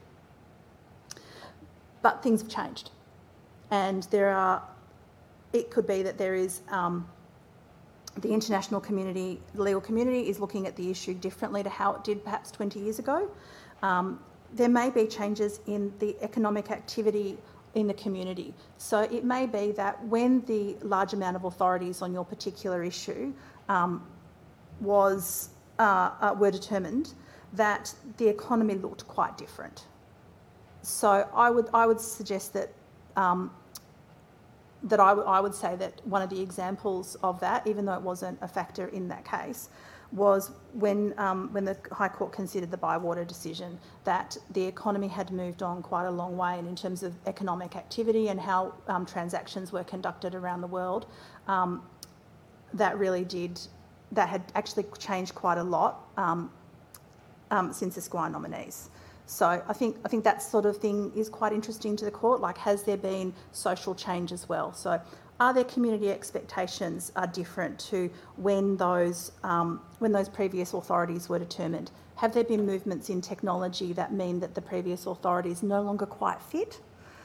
But things have changed. And it could be that there is, the international community, the legal community is looking at the issue differently to how it did perhaps 20 years ago. There may be changes in the economic activity in the community. So it may be that when the large amount of authorities on your particular issue were determined, that the economy looked quite different. So I would suggest that I would say that one of the examples of that, even though it wasn't a factor in that case, was when the High Court considered the Bywater decision, that the economy had moved on quite a long way, and in terms of economic activity and how transactions were conducted around the world, that had actually changed quite a lot since the Squire nominees. So I think that sort of thing is quite interesting to the court. Like, has there been social change as well? So are there community expectations are different to when those previous authorities were determined? Have there been movements in technology that mean that the previous authorities no longer quite fit?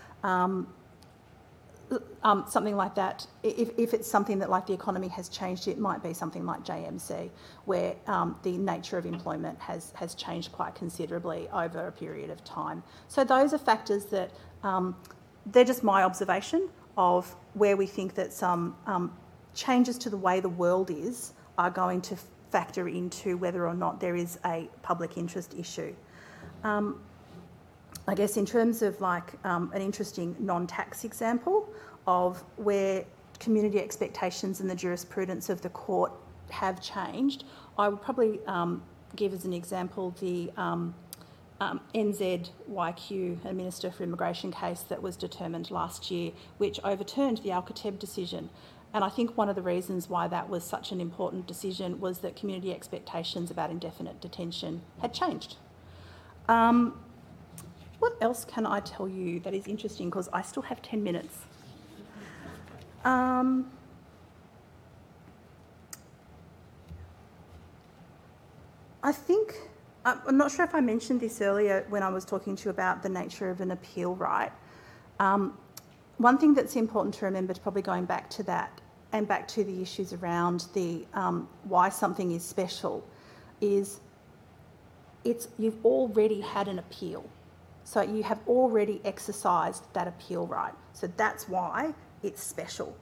Something like that. If it's something that, like, the economy has changed, it might be something like JMC, where the nature of employment has changed quite considerably over a period of time. So those are factors that they're just my observation of where we think that some changes to the way the world are going to factor into whether or not there is a public interest issue. I guess in terms of an interesting non-tax example of where community expectations and the jurisprudence of the court have changed, I would probably give as an example the NZYQ, a Minister for Immigration case that was determined last year, which overturned the Alcatab decision. And I think one of the reasons why that was such an important decision was that community expectations about indefinite detention had changed. What else can I tell you that is interesting? Because I still have 10 minutes. I think, I'm not sure if I mentioned this earlier when I was talking to you about the nature of an appeal right. One thing that's important to remember, to probably going back to that and back to the issues around the why something is special, is you've already had an appeal. So you have already exercised that appeal right. So that's why it's special.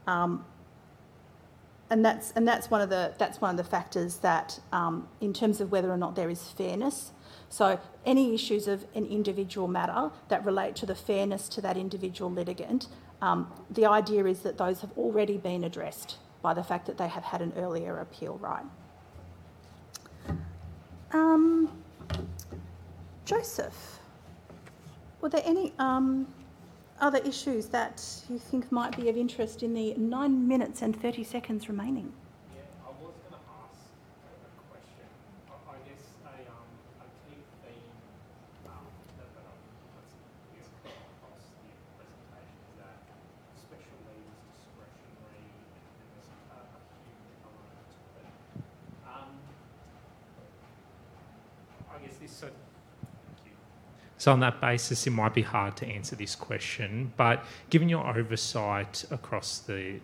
And that's one of the factors that, in terms of whether or not there is fairness. So any issues of an individual matter that relate to the fairness to that individual litigant, the idea is that those have already been addressed by the fact that they have had an earlier appeal right. Joseph, were there any other issues that you think might be of interest in the 9 minutes and 30 seconds remaining? Yeah, I was going to ask a question. I guess a key theme that I've come across the presentation is that special leave is discretionary and there's a human element to it. I guess this sort. So on that basis, it might be hard to answer this question, but given your oversight across the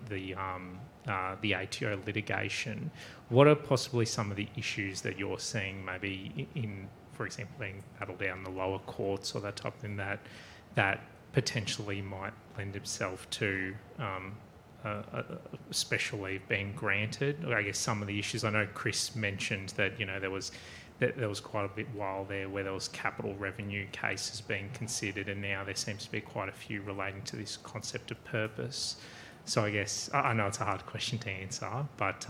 ATO litigation, what are possibly some of the issues that you're seeing maybe in, for example, being battled out in the lower courts or that type of thing that potentially might lend itself to a special leave being granted? Or I guess some of the issues, I know Chris mentioned that, there was quite a bit while there where there was capital revenue cases being considered, and now there seems to be quite a few relating to this concept of purpose. So I guess, I know it's a hard question to answer, but...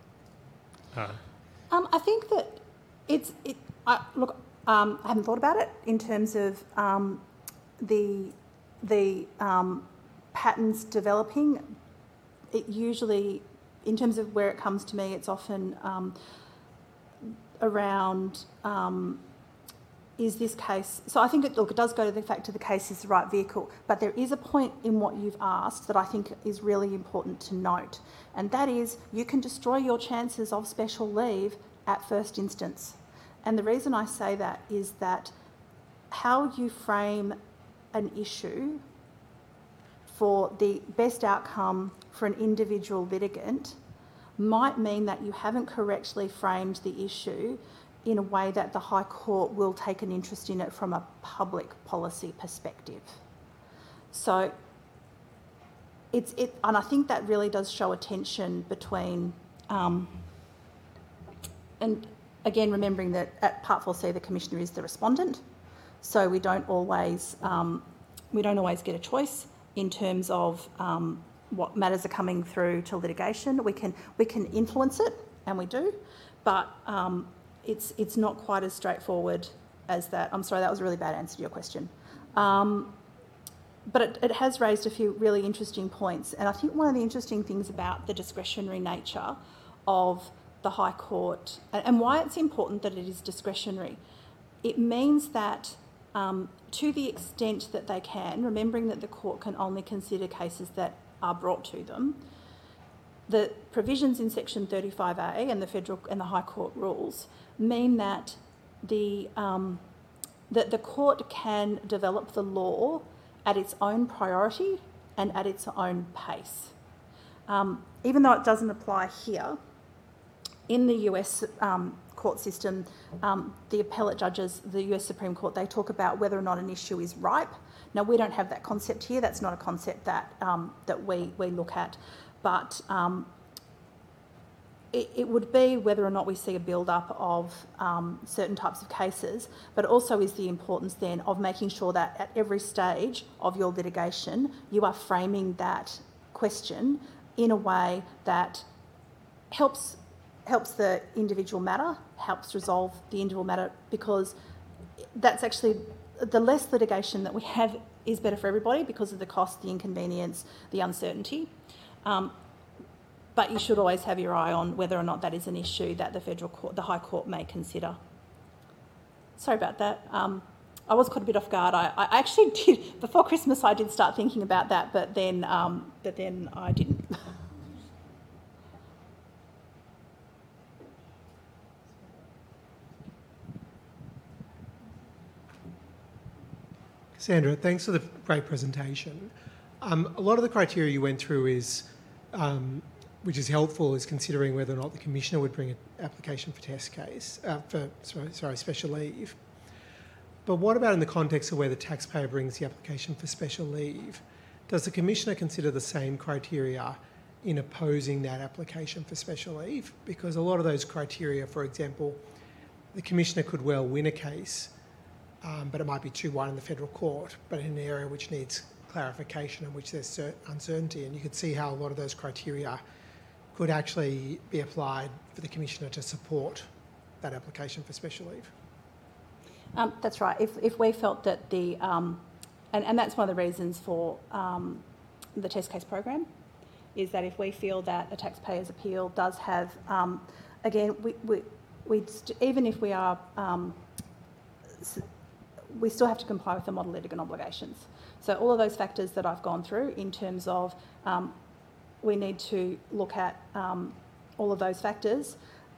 I think that I haven't thought about it in terms of the patterns developing. It usually, in terms of where it comes to me, it's often... around is this case... So I think it does go to the fact that the case is the right vehicle, but there is a point in what you've asked that I think is really important to note, and that is you can destroy your chances of special leave at first instance. And the reason I say that is that how you frame an issue for the best outcome for an individual litigant might mean that you haven't correctly framed the issue in a way that the High Court will take an interest in it from a public policy perspective. So and I think that really does show a tension between, and again, remembering that at Part 4C the Commissioner is the respondent, so we don't always get a choice in terms of what matters are coming through to litigation. We can influence it, and we do, but it's not quite as straightforward as that. I'm sorry, that was a really bad answer to your question. But it has raised a few really interesting points, and I think one of the interesting things about the discretionary nature of the High Court and why it's important that it is discretionary, it means that to the extent that they can, remembering that the court can only consider cases that are brought to them, the provisions in Section 35A and the Federal and the High Court rules mean that the court can develop the law at its own priority and at its own pace. Even though it doesn't apply here, in the US court system, the appellate judges, the US Supreme Court, they talk about whether or not an issue is ripe. Now, we don't have that concept here. That's not a concept that we look at. But it would be whether or not we see a build-up of certain types of cases, but also is the importance then of making sure that at every stage of your litigation, you are framing that question in a way that helps the individual matter, helps resolve the individual matter, because that's actually... the less litigation that we have is better for everybody because of the cost, the inconvenience, the uncertainty. But you should always have your eye on whether or not that is an issue that the Federal Court, the High Court may consider. Sorry about that. I was caught a bit off guard. I actually did, before Christmas I did start thinking about that, but then I didn't. Sandra, thanks for the great presentation. A lot of the criteria you went through is, which is helpful, is considering whether or not the Commissioner would bring an application for special leave. But what about in the context of where the taxpayer brings the application for special leave? Does the Commissioner consider the same criteria in opposing that application for special leave? Because a lot of those criteria, for example, the Commissioner could well win a case, but it might be 2-1 in the Federal Court, but in an area which needs clarification and which there's uncertainty. And you could see how a lot of those criteria could actually be applied for the Commissioner to support that application for special leave. That's right. If we felt that the, and that's one of the reasons for the test case program, is that if we feel that a taxpayer's appeal does have, again, even if we are, we still have to comply with the model litigant obligations. So all of those factors that I've gone through in terms of we need to look at all of those factors.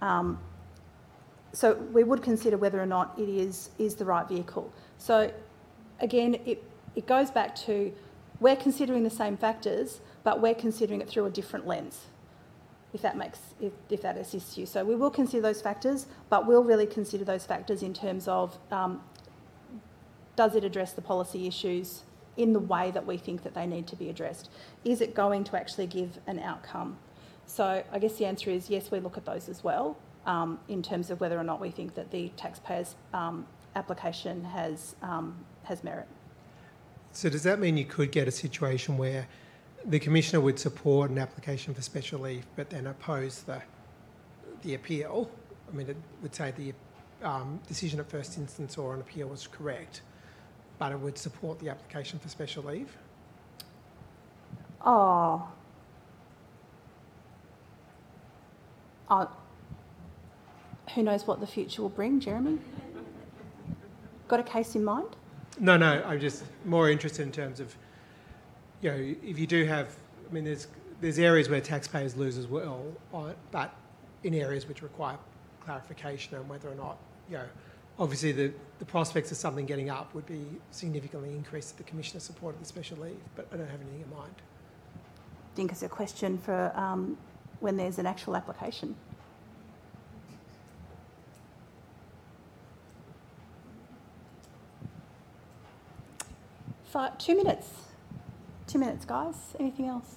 So we would consider whether or not it is the right vehicle. So again, it goes back to we're considering the same factors, but we're considering it through a different lens, if that assists you. So we will consider those factors, but we'll really consider those factors in terms of does it address the policy issues in the way that we think that they need to be addressed? Is it going to actually give an outcome? So I guess the answer is yes, we look at those as well in terms of whether or not we think that the taxpayer's application has merit. So does that mean you could get a situation where the Commissioner would support an application for special leave but then oppose the appeal? I mean, it would say the decision at first instance or an appeal was correct, but it would support the application for special leave? Who knows what the future will bring, Jeremy? Got a case in mind? No, I'm just more interested in terms of, you know, if you do have, I mean, there's areas where taxpayers lose as well, but in areas which require clarification on whether or not, you know, obviously the prospects of something getting up would be significantly increased if the Commissioner supported the special leave, but I don't have anything in mind. I think it's a question for when there's an actual application. For 2 minutes. 2 minutes, guys. Anything else?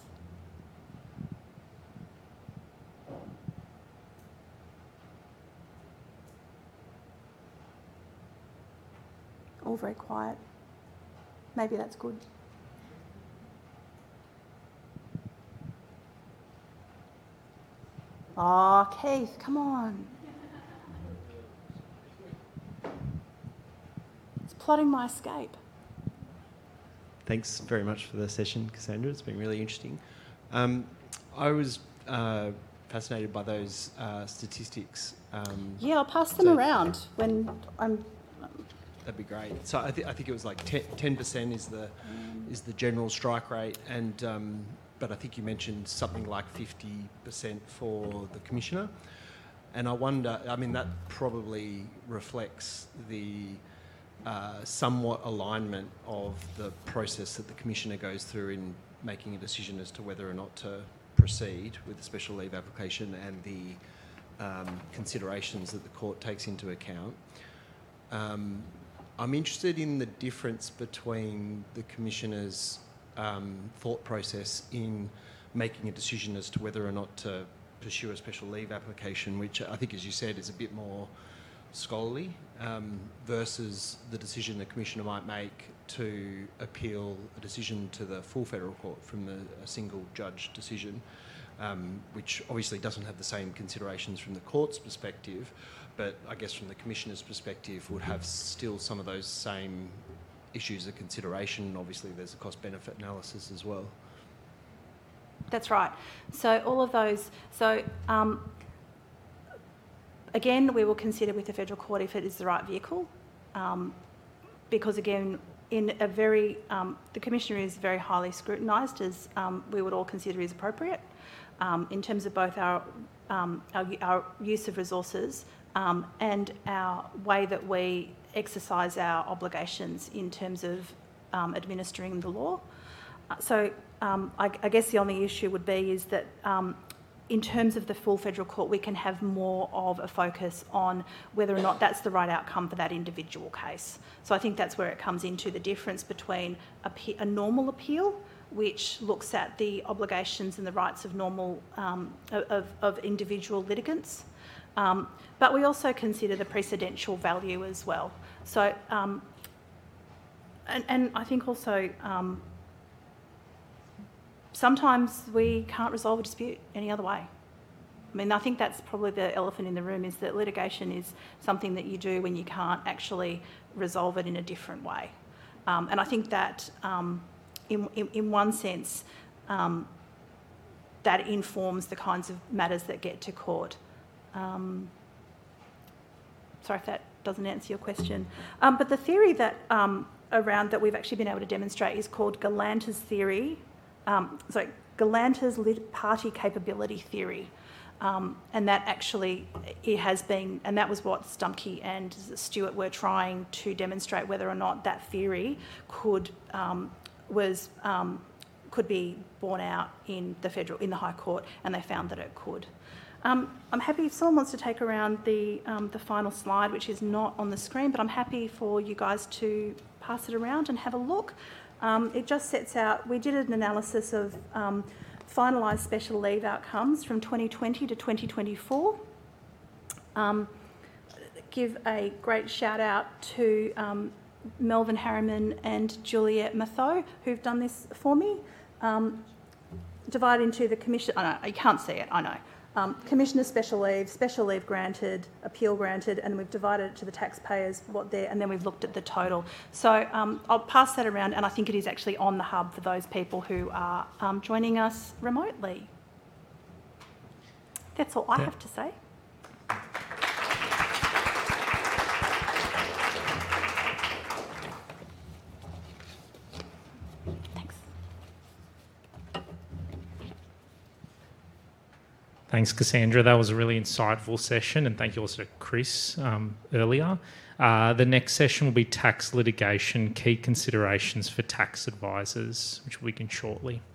All very quiet. Maybe that's good. Oh, Keith, come on. It's plotting my escape. Thanks very much for the session, Cassandra. It's been really interesting. I was fascinated by those statistics. Yeah, I'll pass them around when I'm... That'd be great. So I think it was like 10% is the general strike rate, and but I think you mentioned something like 50% for the Commissioner. And I wonder, I mean, that probably reflects the somewhat alignment of the process that the Commissioner goes through in making a decision as to whether or not to proceed with the special leave application and the considerations that the court takes into account. I'm interested in the difference between the Commissioner's thought process in making a decision as to whether or not to pursue a special leave application, which I think, as you said, is a bit more scholarly, versus the decision the Commissioner might make to appeal a decision to the full Federal Court from a single judge decision, which obviously doesn't have the same considerations from the Court's perspective, but I guess from the Commissioner's perspective would have still some of those same issues of consideration. Obviously there's a cost-benefit analysis as well. That's right. So all of those. So again, we will consider with the federal court if it is the right vehicle, because again, in a very the commissioner is very highly scrutinised, as we would all consider is appropriate in terms of both our use of resources and our way that we exercise our obligations in terms of administering the law. I guess the only issue would be is that in terms of the full federal court, we can have more of a focus on whether or not that's the right outcome for that individual case. So I think that's where it comes into the difference between a normal appeal, which looks at the obligations and the rights of normal of individual litigants, but we also consider the precedential value as well. So, and I think also. Sometimes we can't resolve a dispute any other way. I mean, I think that's probably the elephant in the room, is that litigation is something that you do when you can't actually resolve it in a different way. And I think that, in one sense, that informs the kinds of matters that get to court. Sorry if that doesn't answer your question. But the theory that around that we've actually been able to demonstrate is called Galanter's theory. Galanter's party capability theory, and that actually it has been, and that was what Stumpke and Stewart were trying to demonstrate, whether or not that theory could be borne out in the High Court, and they found that it could. I'm happy if someone wants to take around the final slide, which is not on the screen, but I'm happy for you guys to pass it around and have a look. It just sets out, we did an analysis of finalised special leave outcomes from 2020 to 2024. Give a great shout out to Melvin Harriman and Juliette Matho, who've done this for me. Divided into the commission, I know, you can't see it, I know. Commissioner special leave granted, appeal granted, and we've divided it to the taxpayers, and then we've looked at the total. So I'll pass that around, and I think it is actually on the hub for those people who are joining us remotely. That's all I have to say. Thanks, Cassandra. That was a really insightful session, and thank you also to Chris earlier. The next session will be tax litigation, key considerations for tax advisors, which will begin shortly.